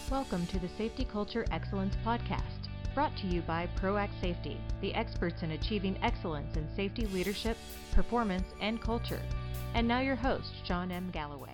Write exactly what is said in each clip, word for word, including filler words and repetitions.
Welcome to the Safety Culture Excellence Podcast, brought to you by ProAct Safety, the experts in achieving excellence in safety leadership, performance, and culture. And now your host, John M. Galloway.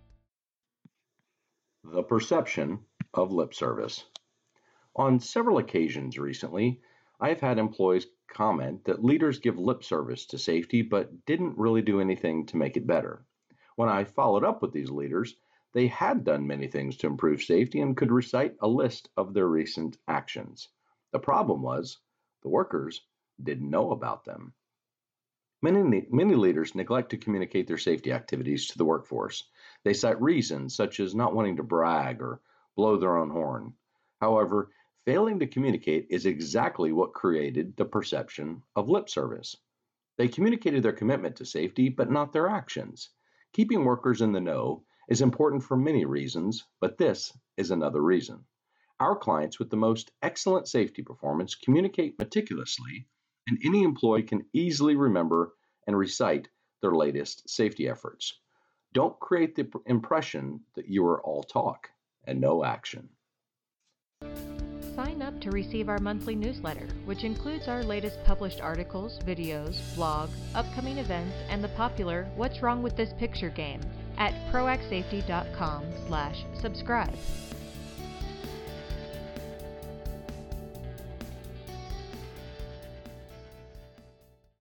The perception of lip service. On several occasions recently, I've had employees comment that leaders give lip service to safety but didn't really do anything to make it better. When I followed up with these leaders, they had done many things to improve safety and could recite a list of their recent actions. The problem was, the workers didn't know about them. Many, many leaders neglect to communicate their safety activities to the workforce. They cite reasons such as not wanting to brag or blow their own horn. However, failing to communicate is exactly what created the perception of lip service. They communicated their commitment to safety, but not their actions. Keeping workers in the know is important for many reasons, but this is another reason. Our clients with the most excellent safety performance communicate meticulously, and any employee can easily remember and recite their latest safety efforts. Don't create the impression that you are all talk and no action. Sign up to receive our monthly newsletter, which includes our latest published articles, videos, blog, upcoming events, and the popular What's Wrong with This Picture game at proactsafety dot com slash subscribe.